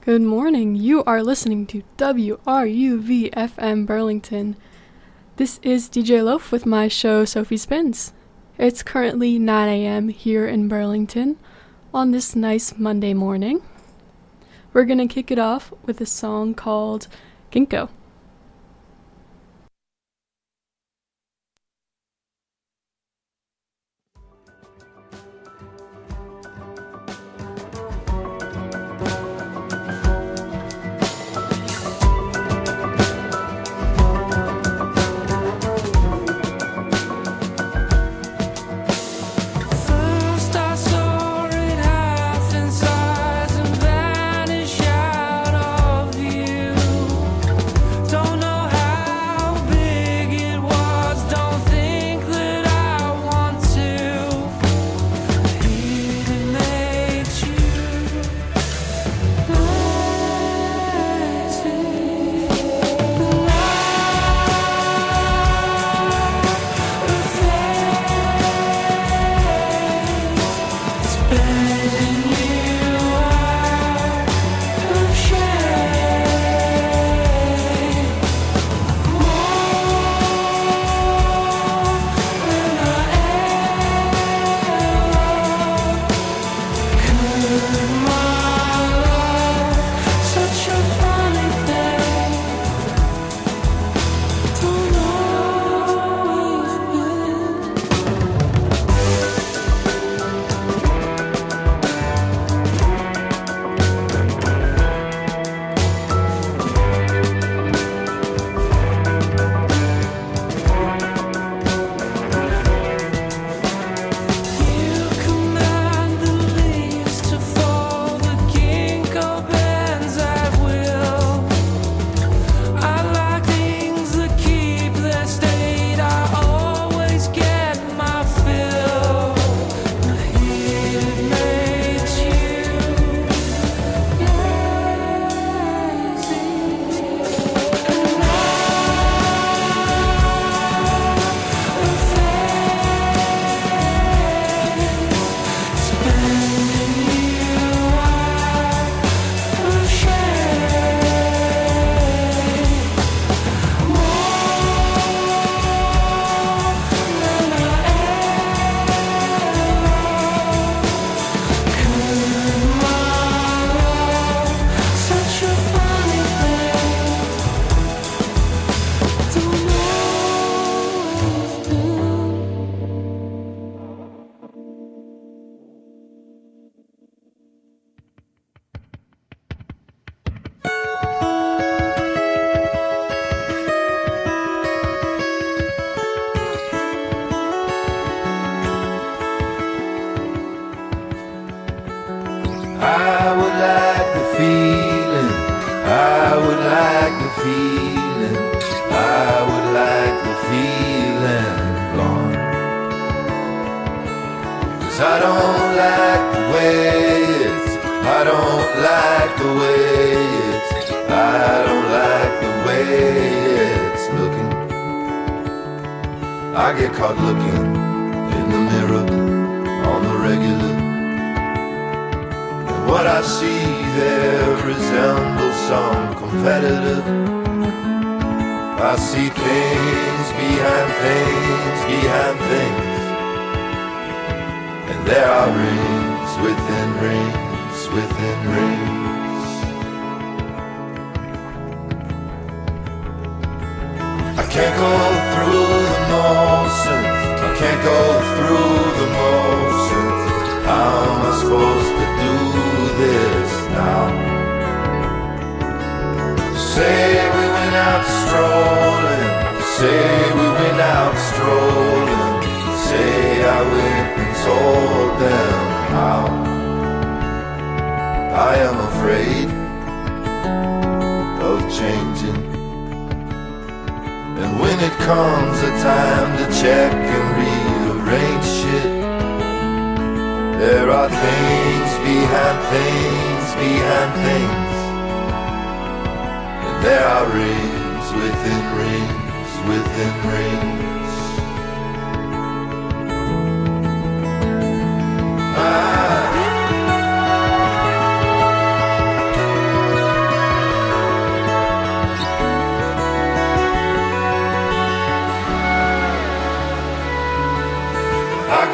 Good morning. You are listening to WRUV-FM Burlington. This is DJ Loaf with my show Sophie Spins. It's currently 9 a.m. here in Burlington on this nice Monday morning. We're going to kick it off with a song called Ginkgo.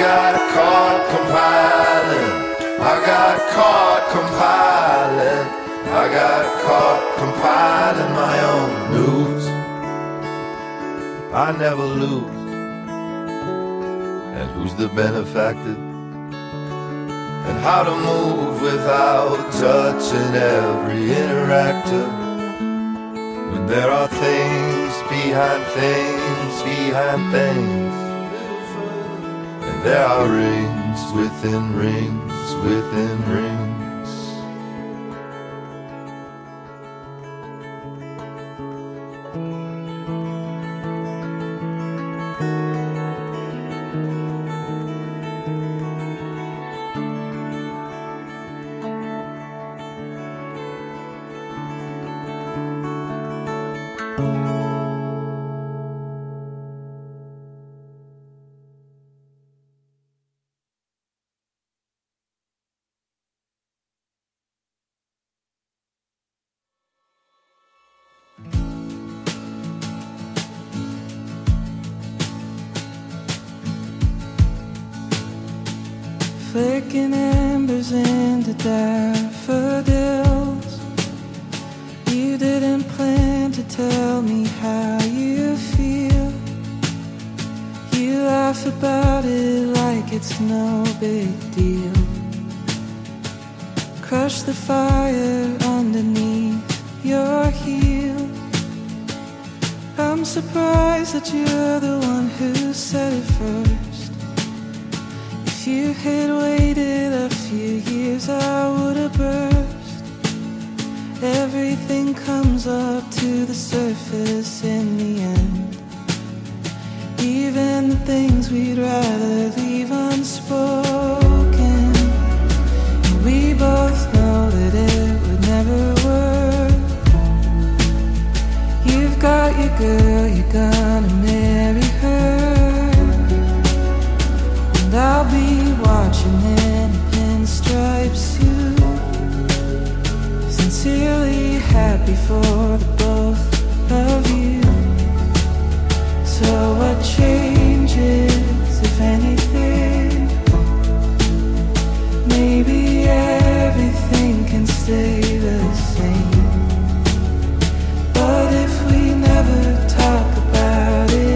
got caught compiling. I got caught compiling. I got caught compiling my own news. I never lose. And who's the benefactor? And how to move without touching every interactor. When there are things behind things behind things. And there are rings within rings within rings. Flicking embers into daffodils. You didn't plan to tell me how you feel. You laugh about it like it's no big deal. Crush the fire underneath your heel. I'm surprised that you're the one who said it first. If you had waited a few years, I would have burst. Everything comes up to the surface in the end. Even the things we'd rather leave unspoken. And we both know that it would never work. You've got your girl, you're gonna marry her. And I'll be watching in a pinstripe suit, sincerely happy for the both of you. So what changes, if anything? Maybe everything can stay the same. But if we never talk about it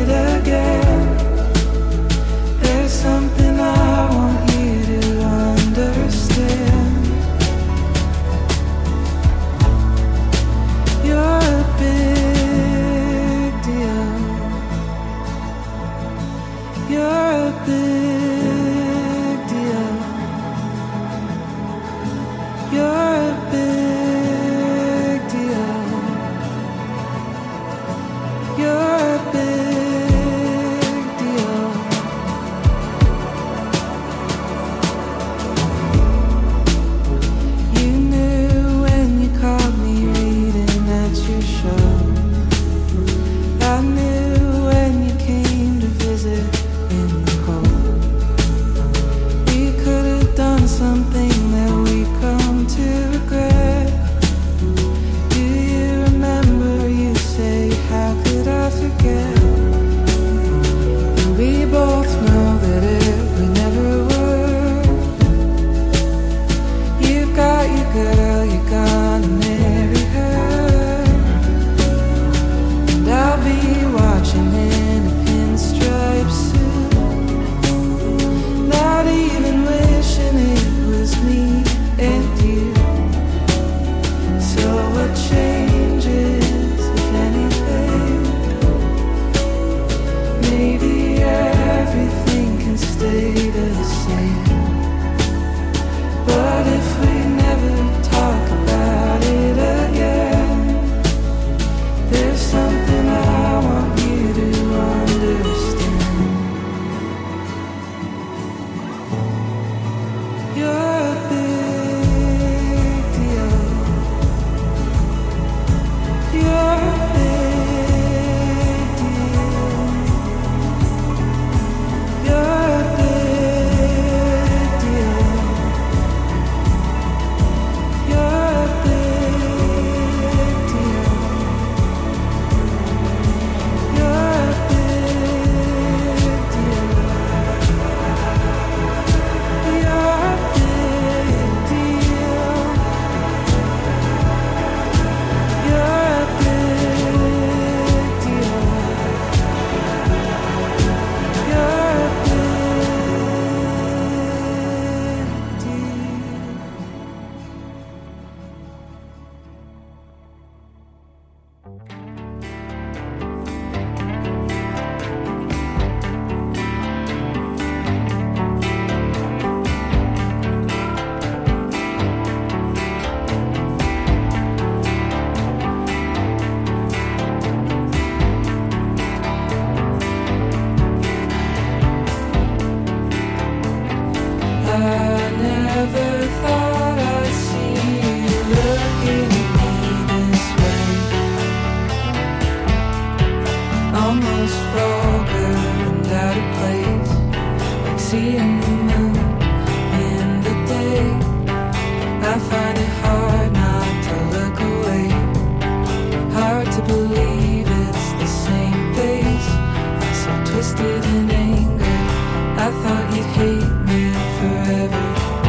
almost vulgar and out of place, like seeing the moon in the day. I find it hard not to look away, hard to believe it's the same face. I'm so twisted in anger, I thought you'd hate me forever.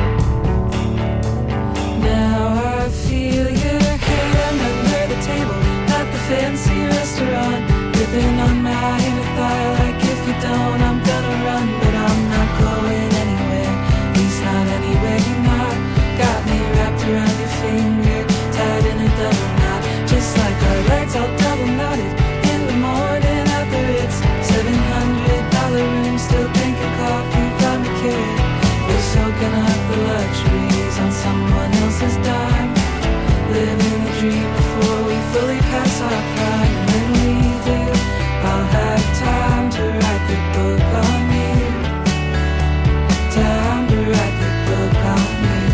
Now I feel your hand under the table at the fancy restaurant, dipping on my inner thigh like if you don't I'm gonna run. But I'm not going anywhere, at least not anywhere you're not. Got me wrapped around your finger, tied in a double knot, just like our legs all double knotted in the morning at the Ritz. $700 room, still thinking coffee got me carried. We're soaking up the luxuries on someone else's dime, living a dream before we fully pass our prime. And when we do, I'll have time to write the book on you, time to write the book on you,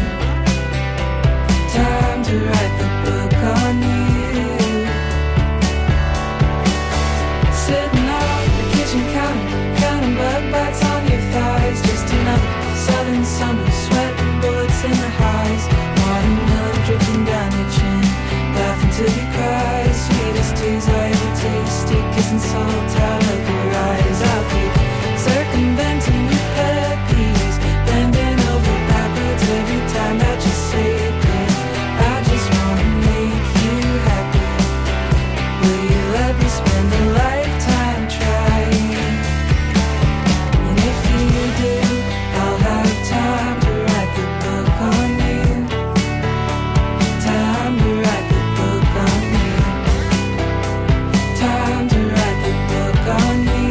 time to write the book on you. Sitting on the kitchen counter, counting bug bites on your thighs. Just another southern summer, sweating bullets in the highs. Watermelon dripping down your chin, laughing till you cry. Sweetest tears I ever tasted, kissing salt out of your eyes. I'll keep circumventing your pet peeves, bending over backwards every time that you say it, please. I just wanna make you happy. Will you let me spend a lifetime trying? And if you do, I'll have time to write the book on you, time to write the book on you, time to write the book on you.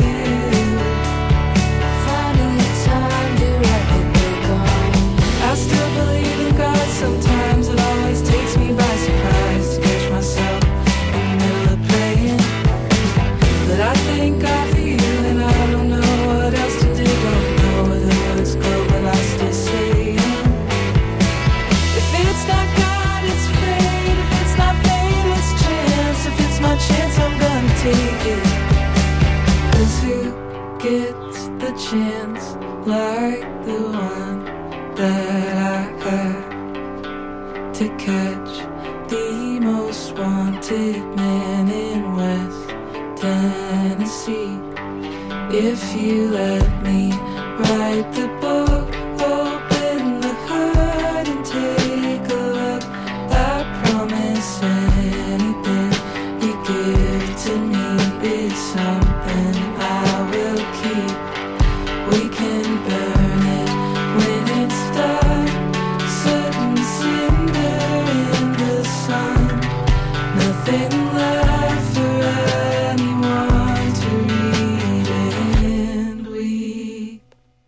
Finally time to write the book on you. I still believe in God sometimes, it always takes me by surprise to catch myself in the middle of praying. But I thank God for you, and I don't know what else to do. Don't know where the words go, but I still say them. If it's not God, it's fate. If it's not fate, it's chance. If it's my chance, I'm gonna take it. 'Cause who gets the chance like the one that I had to catch the most wanted man in West Tennessee? If you let me write the book, open the hood and take a look, I promise anything you give to me is something I will keep. We can burn it when it's dark, soot and cinder in the sun. Nothing left for anyone to read and weep.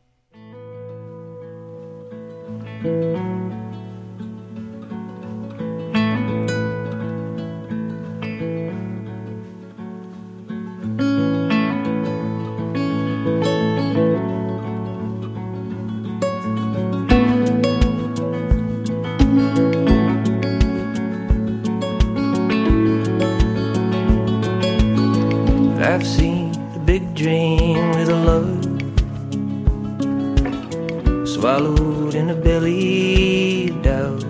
I've seen a big dream with a love swallowed in a belly of doubt,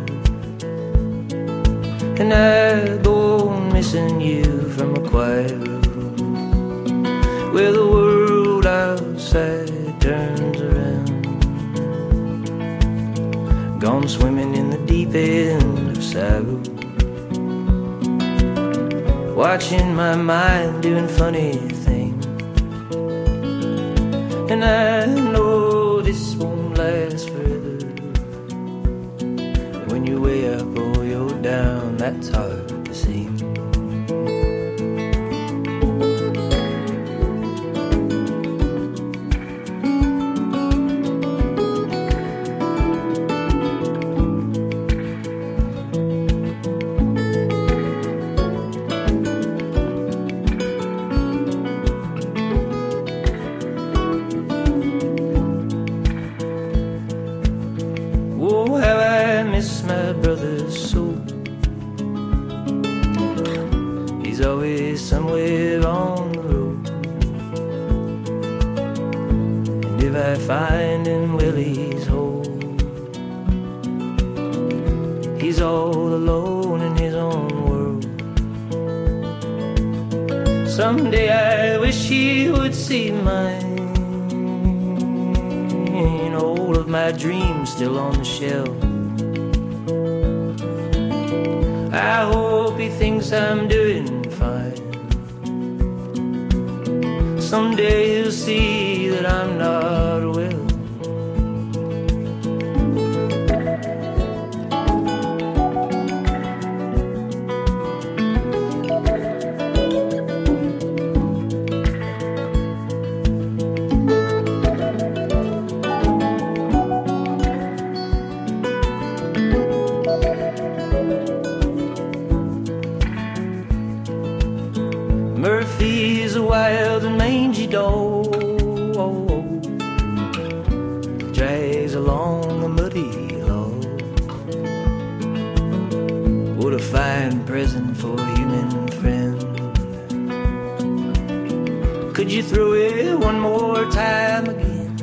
and I go on missing you from a quiet room where the world outside turns around. Gone swimming in the deep end of sorrow, watching my mind doing funny things. And I know this won't last forever. When you're way up or you're down, that's hard to see. Oh, how I miss my brother so. I find in Willie's hole. He's all alone in his own world. Someday I wish he would see mine. All of my dreams still on the shelf. I hope he thinks I'm doing fine. Someday he'll see that I'm not well. Murphy's a wild and mangy dog, drags along a muddy log. What a fine present for a human friend. Could you throw it one more time again?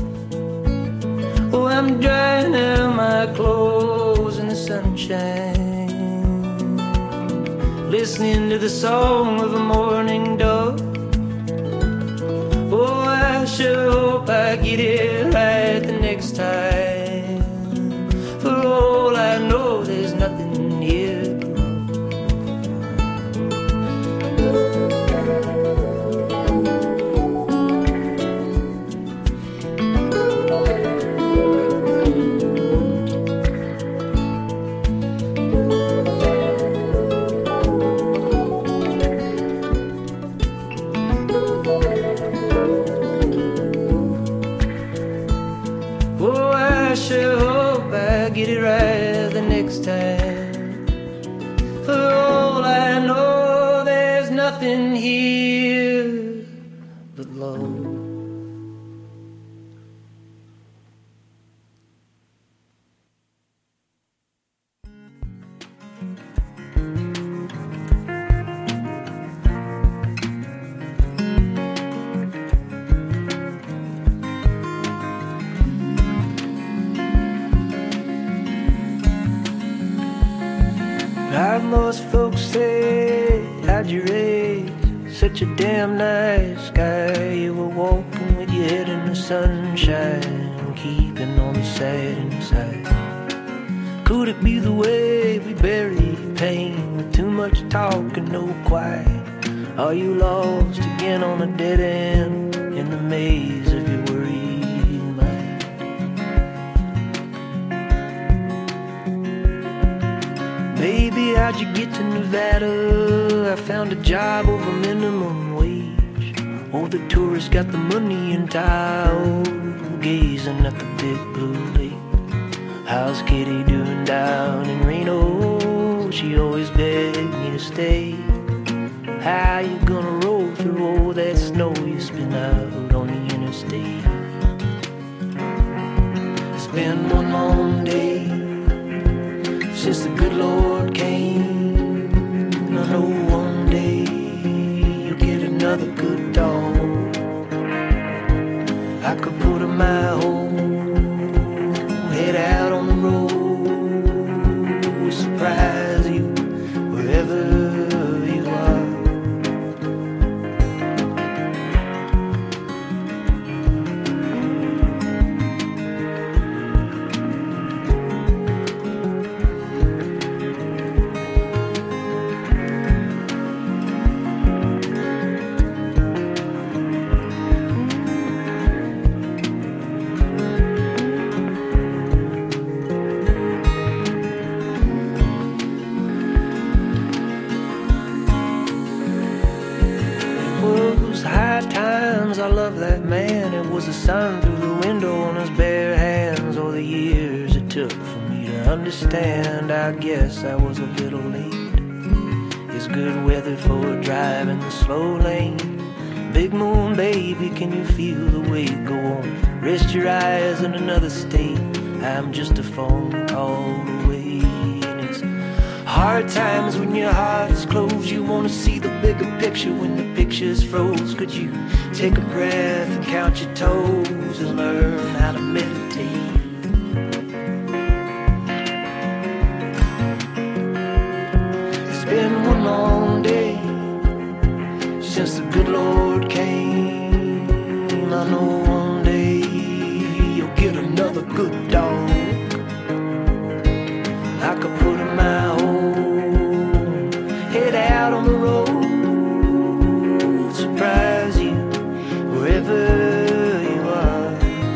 Oh, I'm drying out my clothes in the sunshine, listening to the song of a morning dove. Oh, I sure hope I get it right the next time. For all I know, there's nothing here but get it right the next time. For all I know, there's nothing here but love. Most folks say, how'd you raise such a damn nice guy? You were walking with your head in the sunshine, keeping on the sad inside. Could it be the way we bury pain with too much talk and no quiet? Are you lost again on a dead end in the maze of your worried mind? Baby, how'd you get to Nevada? I found a job over minimum wage. Oh, the tourists got the money in Tahoe, gazing at the big blue lake. How's Kitty doing down in Reno? She always begged me to stay. How you gonna roll through all that snow you spin out on the interstate? It's been one long day since the good Lord came. I know one day you'll get another good dog. I could put in my home, head out on the road, surprise you wherever you are. I love that man. It was the sun through the window on his bare hands. All the years it took for me to understand. I guess I was a little late. It's good weather for driving the slow lane. Big moon, baby, can you feel the weight go on? Rest your eyes in another state. I'm just a phone call away. And it's Hard times when your heart is closed. You wanna see the bigger picture when the picture's froze. Could you take a breath and count your toes and learn how to meditate? It's been one long day since the good Lord came. I know one day you'll get another good dog. I could put in my home, head out on the road, surprise you wherever you are.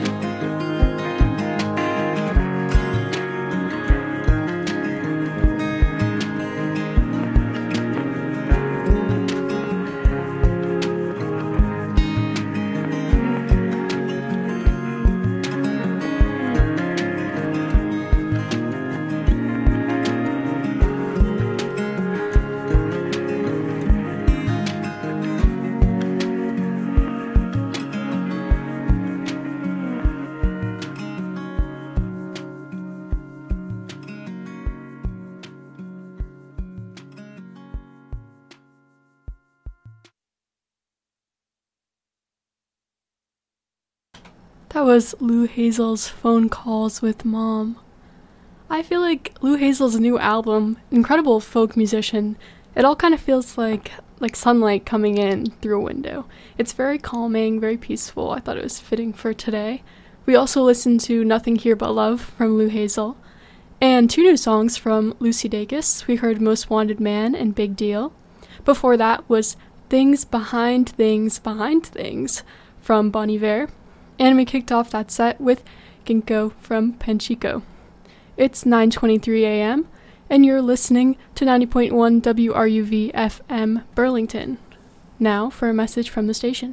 That was Lou Hazel's Phone Calls with Mom. I feel like Lou Hazel's new album, incredible folk musician, it all kind of feels like sunlight coming in through a window. It's very calming, very peaceful. I thought it was fitting for today. We also listened to Nothing Here But Love from Lou Hazel, and 2 new songs from Lucy Dacus. We heard Most Wanted Man and Big Deal. Before that was Things Behind Things Behind Things from Bon Iver. And we kicked off that set with Ginkgo from Penchico. It's 9:23 a.m., and you're listening to 90.1 WRUV FM Burlington. Now for a message from the station.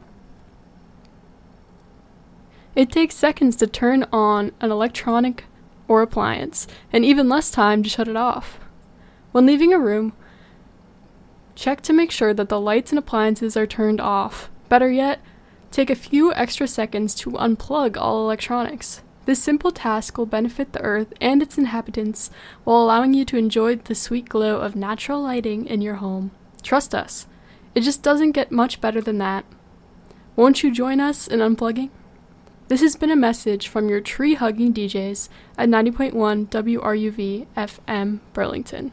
It takes seconds to turn on an electronic or appliance, and even less time to shut it off. When leaving a room, check to make sure that the lights and appliances are turned off. Better yet, take a few extra seconds to unplug all electronics. This simple task will benefit the Earth and its inhabitants while allowing you to enjoy the sweet glow of natural lighting in your home. Trust us, it just doesn't get much better than that. Won't you join us in unplugging? This has been a message from your tree-hugging DJs at 90.1 WRUV FM Burlington.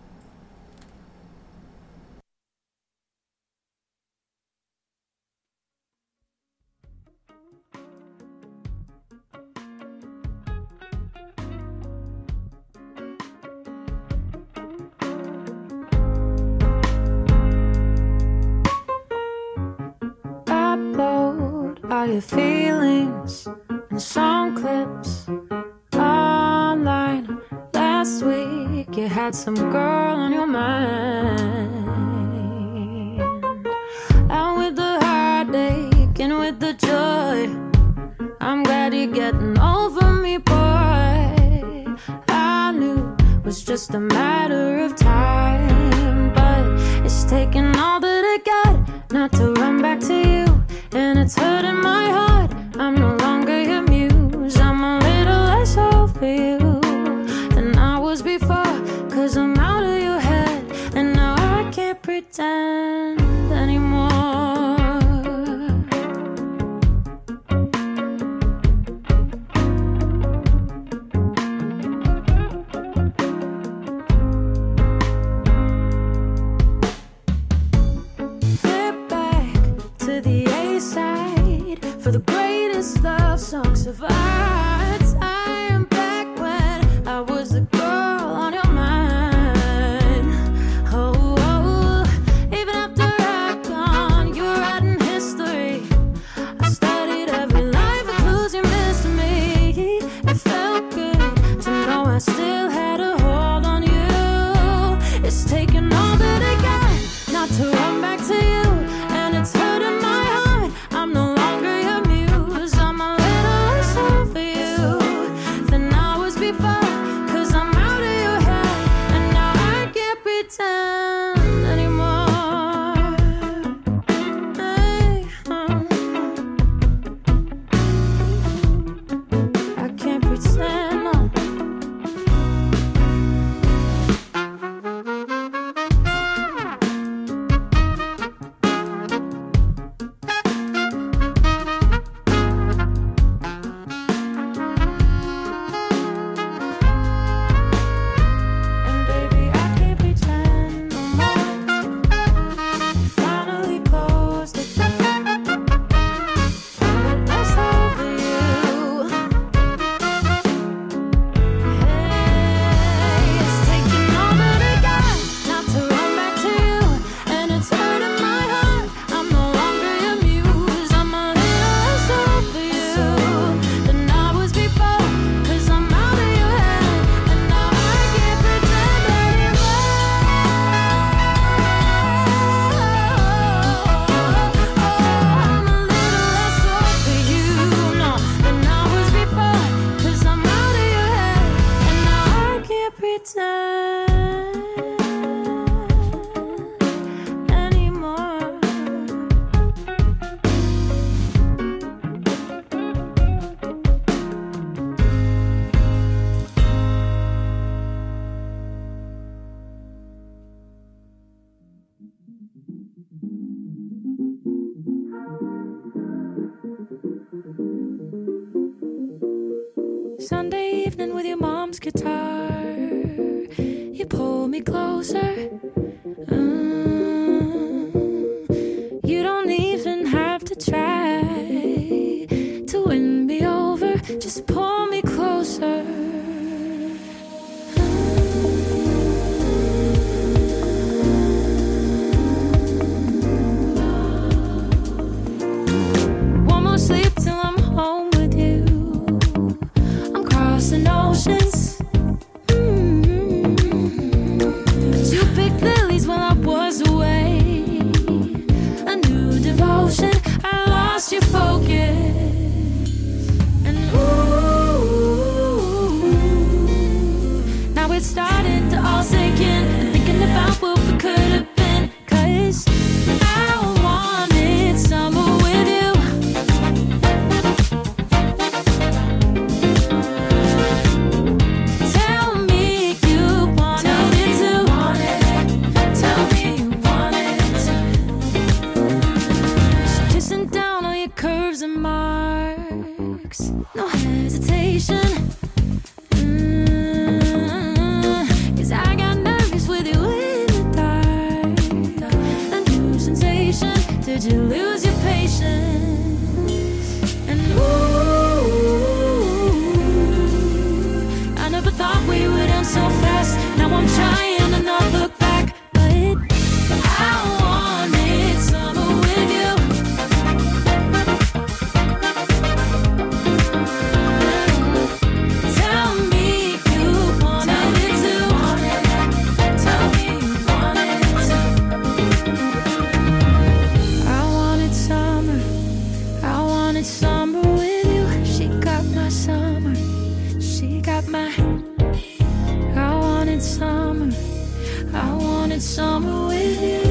All your feelings and song clips online. Last week you had some girl on your mind. And with the heartache and with the joy, I'm glad you're getting over me, boy. I knew it was just a matter of time, but it's taking all that I got not to run back to you. And it's hurting my heart, I'm no longer your muse. I'm a little less over you than I was before, 'cause I'm out of your head, and now I can't pretend anymore. Flip back to the A-side for the greatest love songs of our time. Back when I was the girl on your mind. Oh, oh, even after I've gone, you're writing history. I studied every line for clues you missed me. It felt good to know I still had a hold on you. It's taking all that I got not to run back to you, and it's hurting my heart. I'm no longer your muse. I'm a little so Sunday evening with your mom's guitar. You pull me closer. You don't even have to try to win me over. Just pull me closer. One more sleep till I'm home with you. I'm crossing oceans. But you picked lilies while I was away. A new devotion, I lost your focus. And ooh, now it's starting to all sink in. Thinking about what we could have been. 'Cause I wanted summer with you. Tell me you wanted it too. Tell me you wanted it too. Kissing down on your curves and marks. No hesitation. 'Cause I got nervous with you in the dark. A new sensation. Did you lose your patience? And ooh, I never thought we would end so fast. Now I'm trying to not look back, but I wanted summer with you. Tell me you wanted it too. Tell me you wanted it too. I wanted summer. I wanted summer with you. She got my summer. She got my. I wanted summer. I wanted summer with you.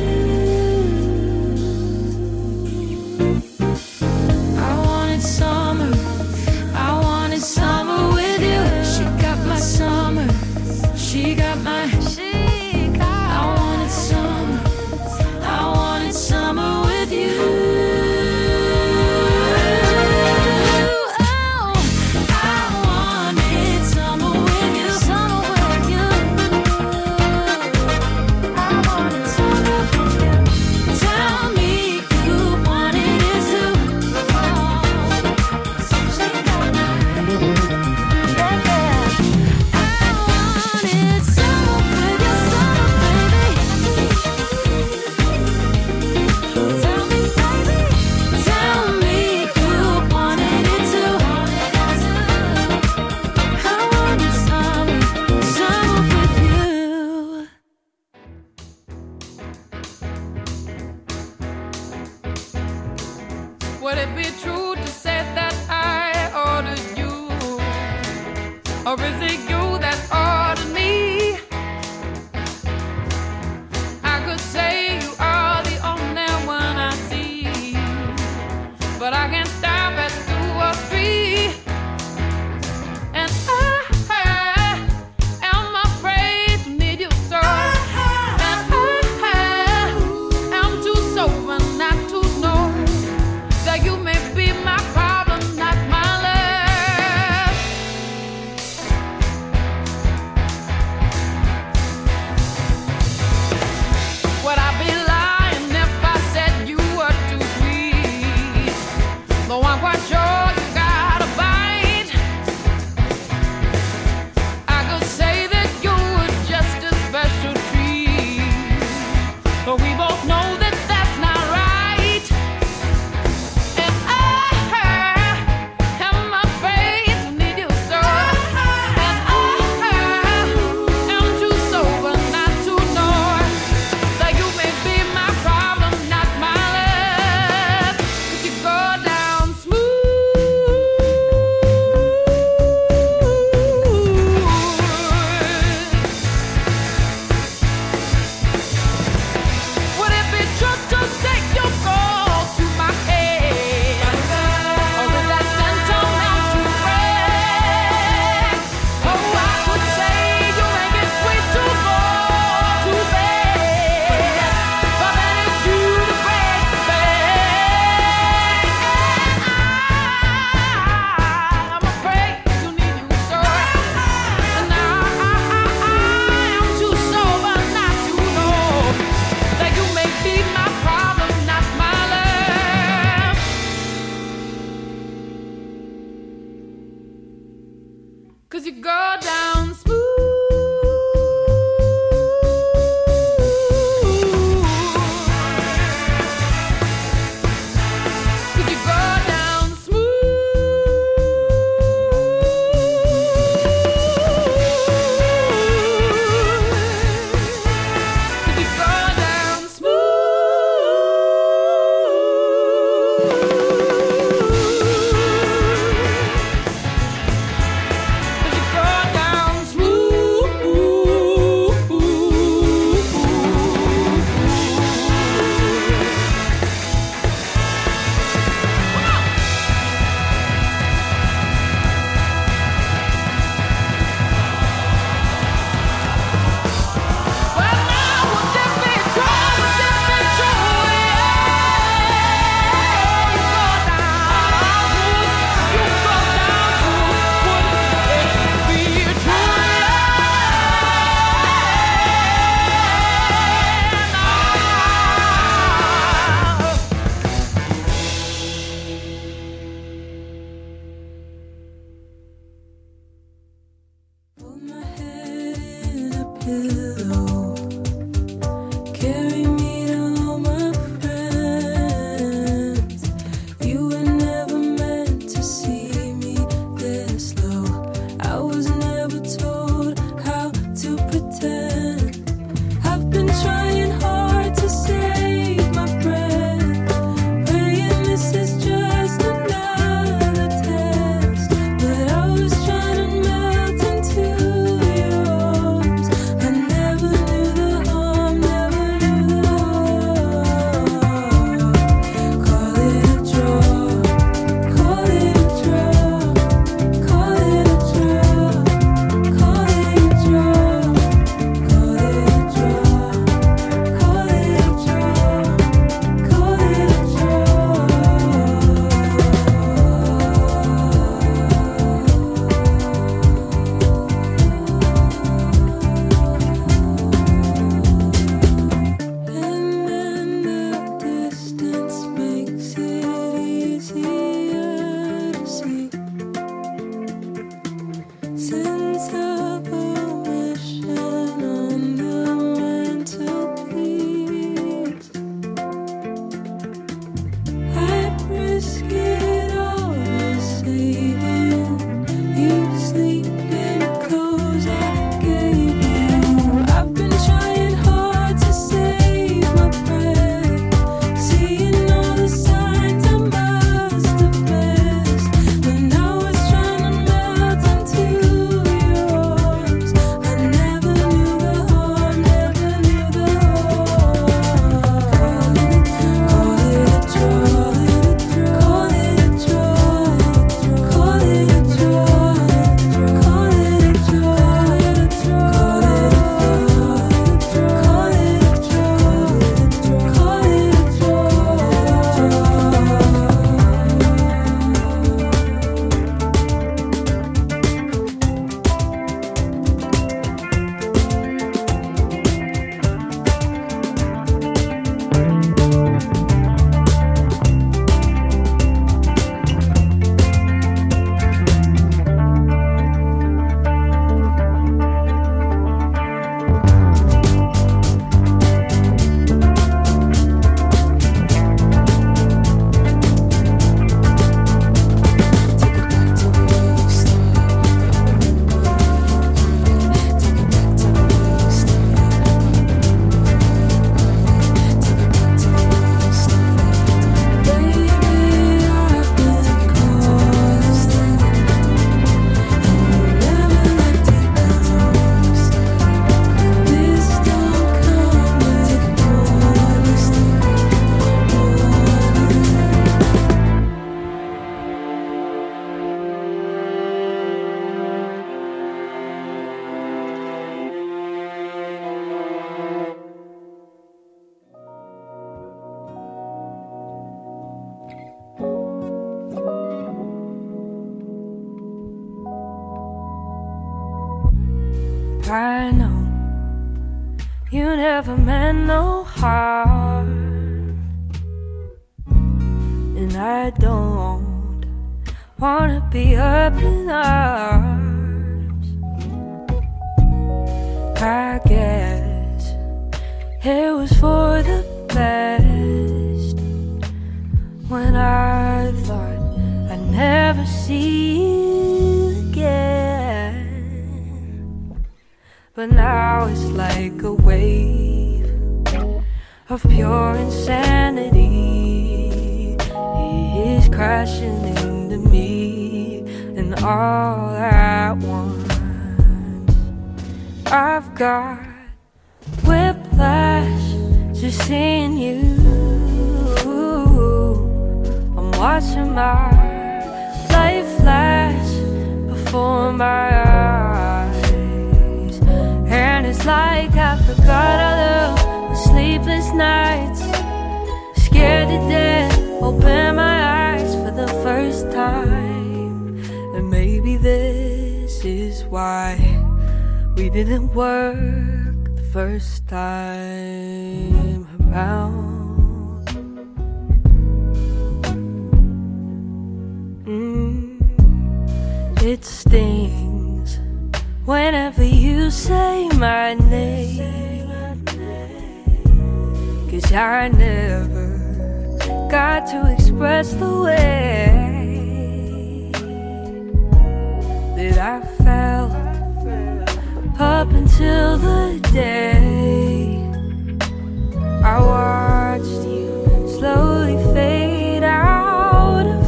I wanted summer. I wanted summer with you. She got my summer. She got my. I wanted summer. I wanted summer with you. Oh, I wanted summer with you. Summer with you. I wanted summer with you. Tell me you wanted it too. She got my. I wanted summer with you, summer, baby. Tell me, baby. Tell me you wanted it too. I wanted summer, summer with you. Would it be true to say that I ordered you? Or is it you that ordered me? I could say you are the only one I see, but I can't stop at 2 or 3. And I am afraid to need you so. And I am too sober not to know that you may be my problem, not my love. Would I be lying if I said you were too sweet? Though I'm quite sure 'cause you go down smooth. I know you never meant no harm, and I don't wanna be up in arms. I guess it was for the best when I thought I'd never see you again. But now it's like a wave of pure insanity is crashing into me, and all at once I've got whiplash just seeing you. I'm watching my life flash before my eyes, and it's like I forgot all of the sleepless nights, scared to death, open my eyes for the first time. And maybe this is why we didn't work the first time around. It stings whenever you say my name, 'cause I never got to express the way that I felt up until the day I watched you slowly fade out of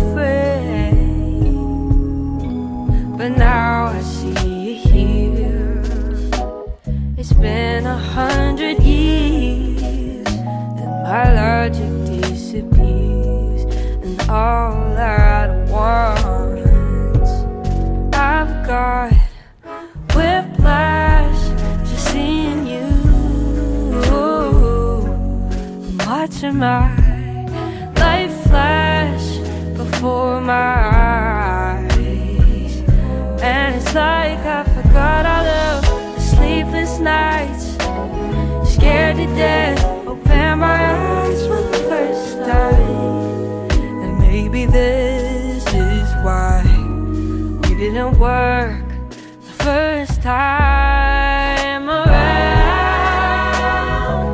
frame. But now I see you here. It's been 100 years and my logic disappears, and all at once I've got whiplash just seeing you. I'm watching my life flash before my eyes, and it's like I forgot all of the sleepless nights, scared to death, open my eyes for the first time. And maybe this is why we didn't work first time around.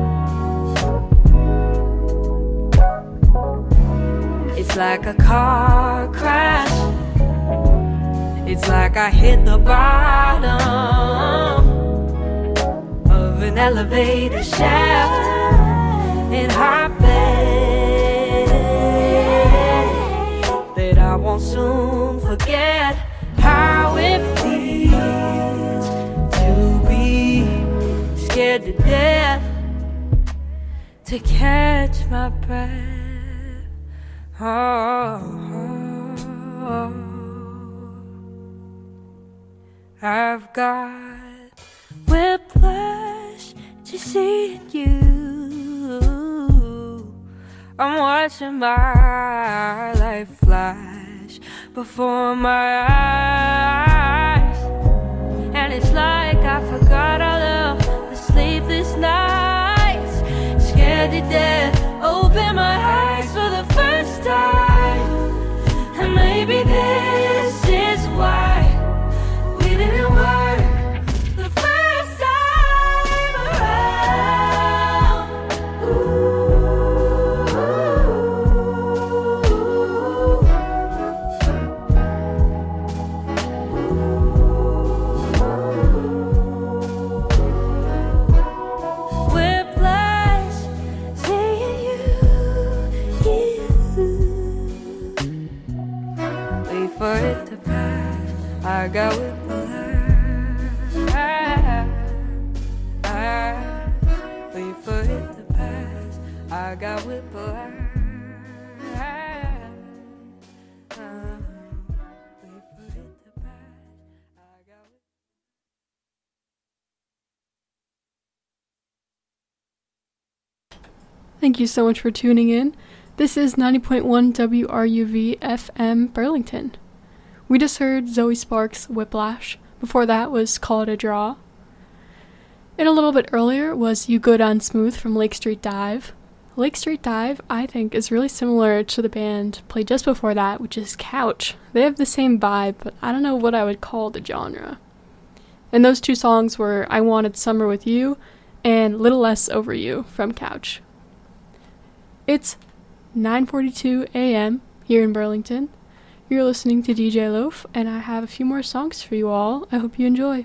It's like a car crash. It's like I hit the bottom of an elevator shaft and I bet that I won't soon forget how it feels to be scared to death, to catch my breath. Oh, I've got whiplash just seeing you. I'm watching my life flash before my eyes, and it's like I forgot all of the sleepless nights, scared to death, open my eyes for the first time. And maybe this is why we didn't work the first time around. Whiplash, seeing you. Wait for it to pass, I got whiplash. Wait for it to pass, I got whiplash. Wait for it to pass, I got whiplash. Thank you so much for tuning in. This is 90.1 WRUV FM Burlington. We just heard Zoe Sparks' Whiplash. Before that was Call It a Draw. And a little bit earlier was You Go Down Smooth from Lake Street Dive. Lake Street Dive, I think, is really similar to the band played just before that, which is Couch. They have the same vibe, but I don't know what I would call the genre. And those two songs were I Wanted Summer with You and Little Less Over You from Couch. It's 9:42 a.m. here in Burlington. You're listening to DJ Loaf, and I have a few more songs for you all. I hope you enjoy.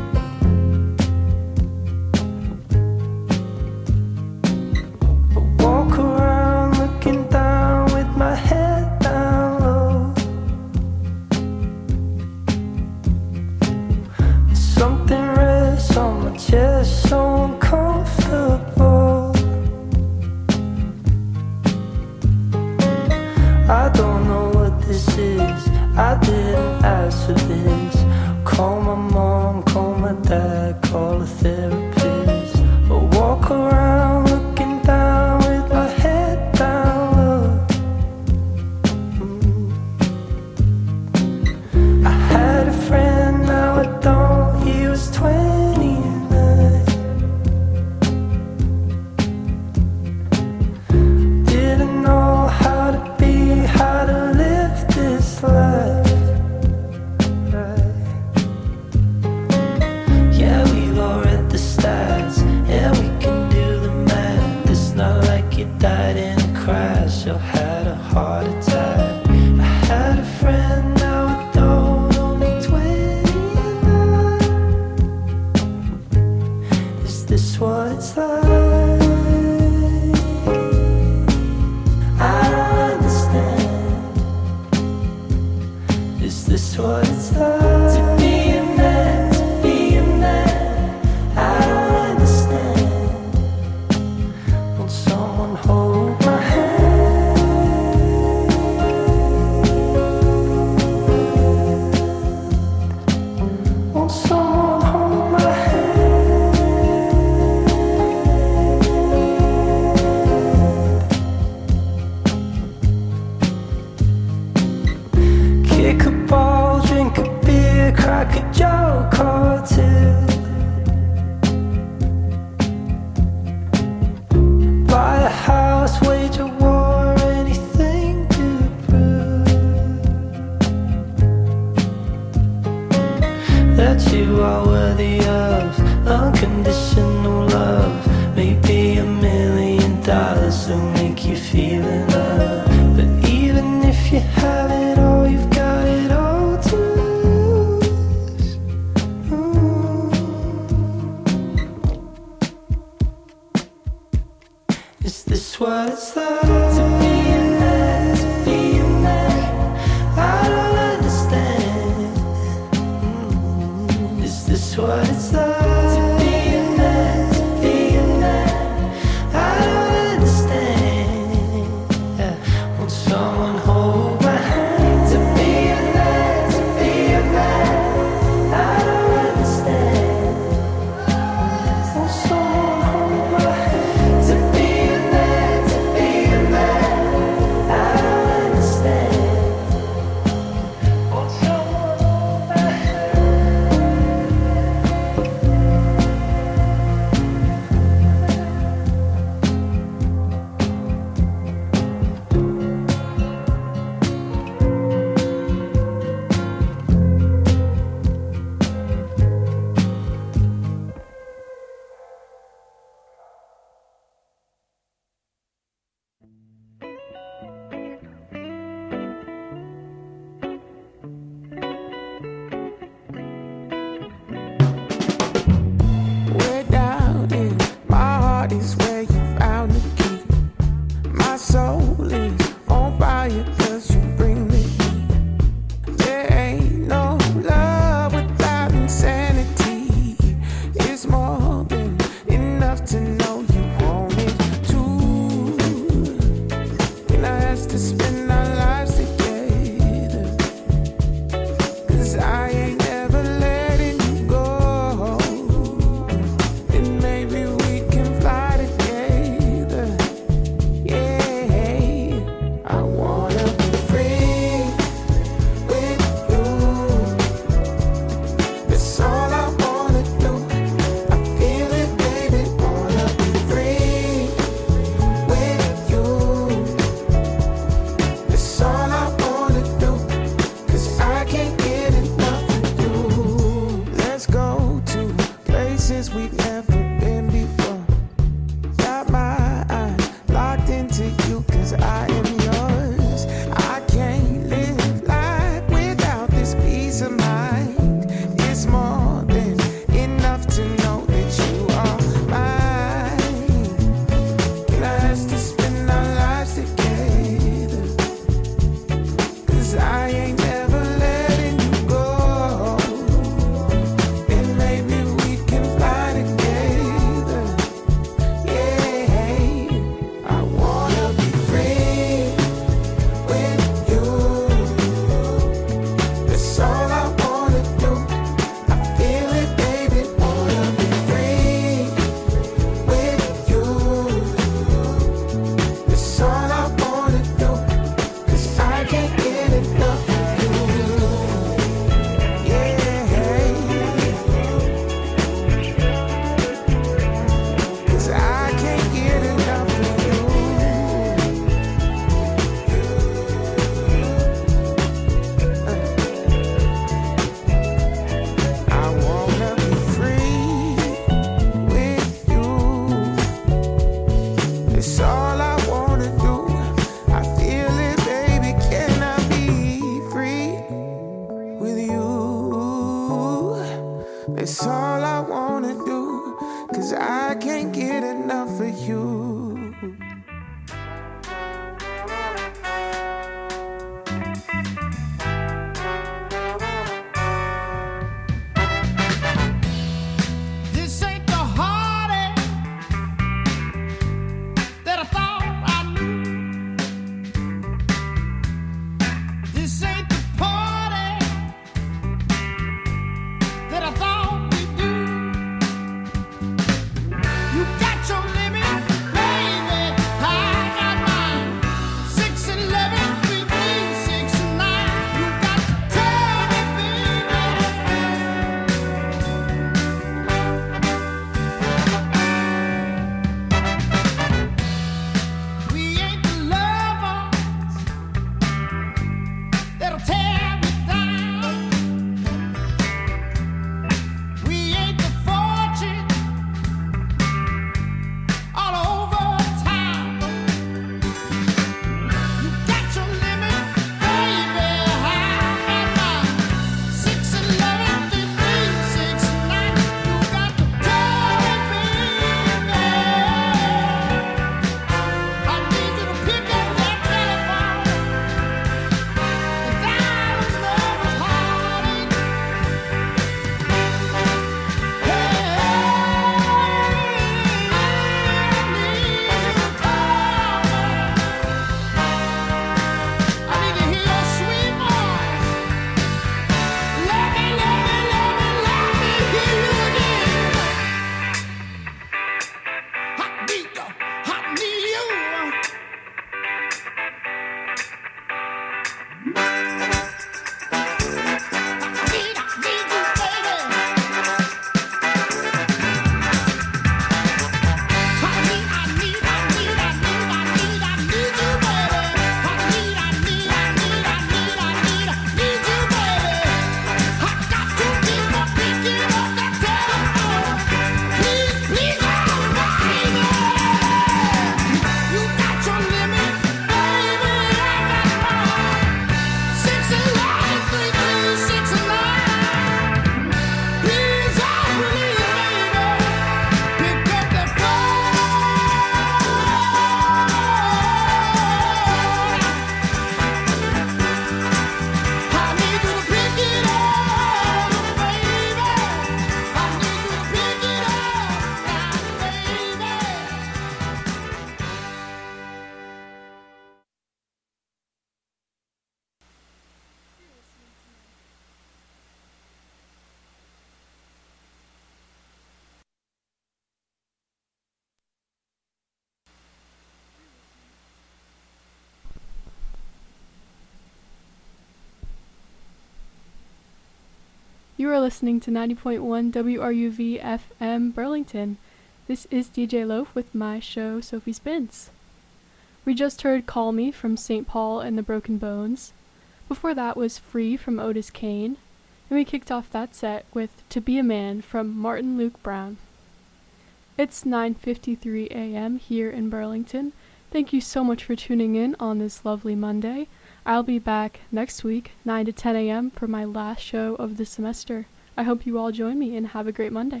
You are listening to 90.1 WRUV FM Burlington. This is DJ Loaf with my show, Sophie Spins. We just heard Call Me from St. Paul and the Broken Bones. Before that was Free from Otis Kane. And we kicked off that set with To Be a Man from Martin Luke Brown. It's 9:53 a.m. here in Burlington. Thank you so much for tuning in on this lovely Monday. I'll be back next week, 9 to 10 a.m. for my last show of the semester. I hope you all join me and have a great Monday.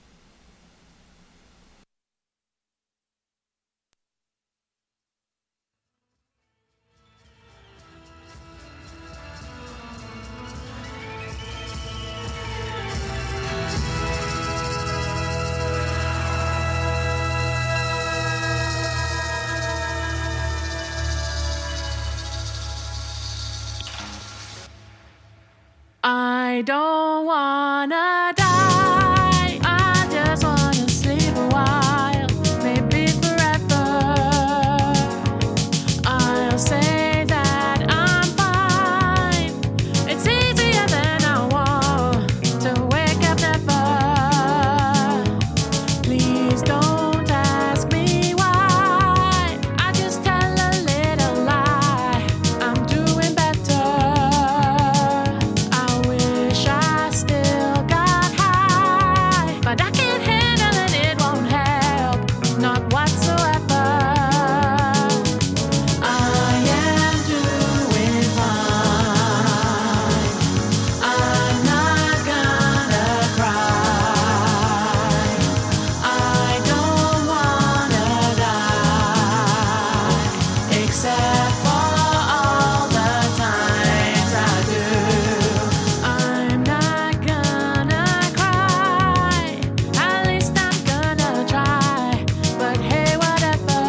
I don't wanna die, I just wanna sleep a while, maybe forever. I'll say that I'm fine, it's easier than I want to wake up never. Please don't ask me why, I just tell a little lie, I'm doing better. I still got high, but I can't handle it, it won't help, not whatsoever. I am doing fine, I'm not gonna cry, I don't wanna die, except for all the times I do. I'm not gonna cry, at least I'm gonna try, but hey, whatever.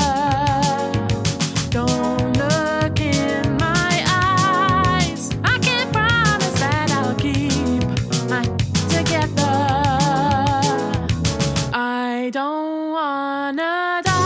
Don't look in my eyes, I can't promise that I'll keep my together. I don't wanna die,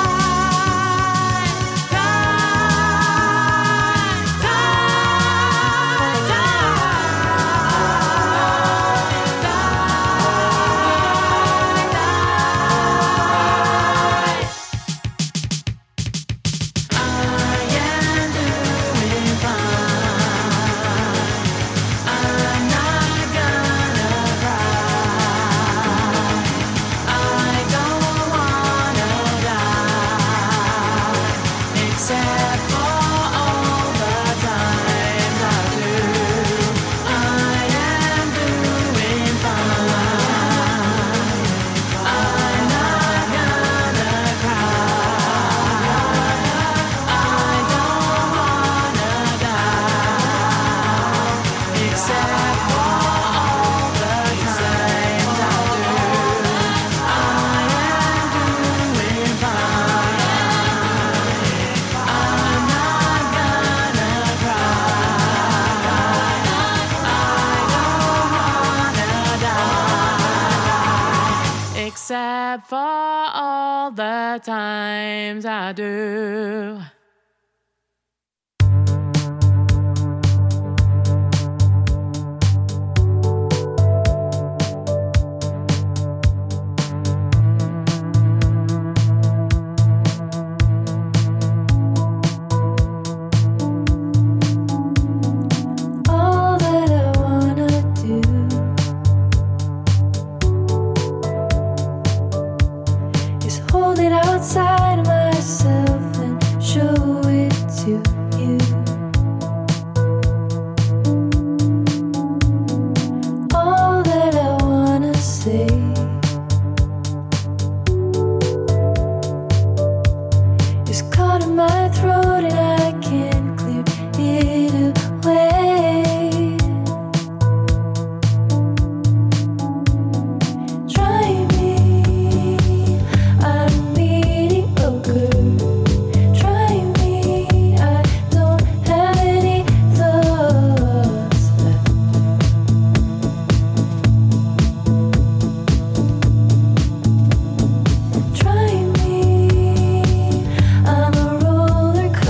I am doing fine, I'm not gonna cry, I don't wanna die, except for all the times I do. I am doing fine, I'm not gonna cry, I don't wanna die, except for all the times I do. I am doing fine, I'm not gonna cry, I don't wanna die, except for all the times I do. All that I wanna do is hold it outside of myself and show it to you. All that I wanna say is caught in my throat and I can't clear it away. Try me, I'm mediocre. Try me, I don't have any thoughts left. Try me, I'm a roller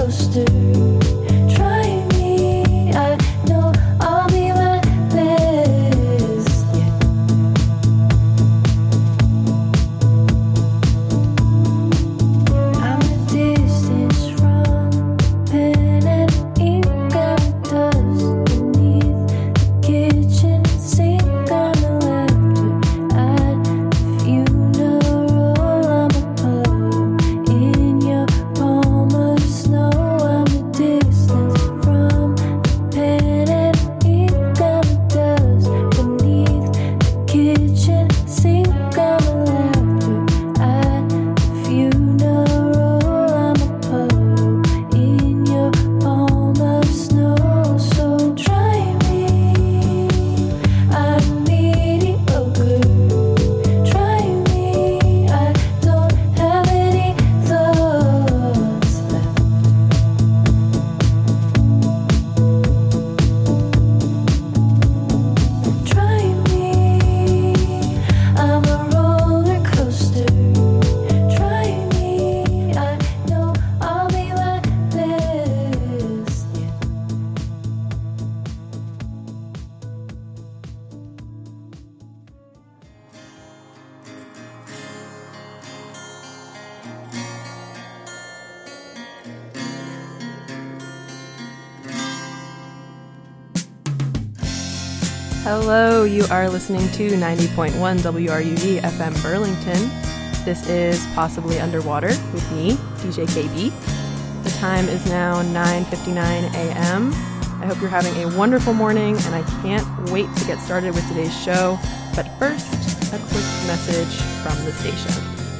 Hello, you are listening to 90.1 WRUV FM Burlington. This is Possibly Underwater with me, DJ KB. The time is now 9:59 a.m. I hope you're having a wonderful morning, and I can't wait to get started with today's show. But first, a quick message from the station.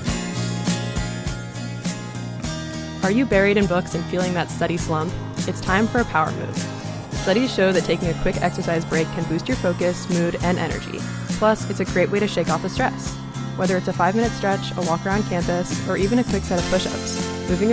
Are you buried in books and feeling that study slump? It's time for a power move. Studies show that taking a quick exercise break can boost your focus, mood, and energy. Plus, it's a great way to shake off the stress. Whether it's a 5-minute stretch, a walk around campus, or even a quick set of push-ups, moving your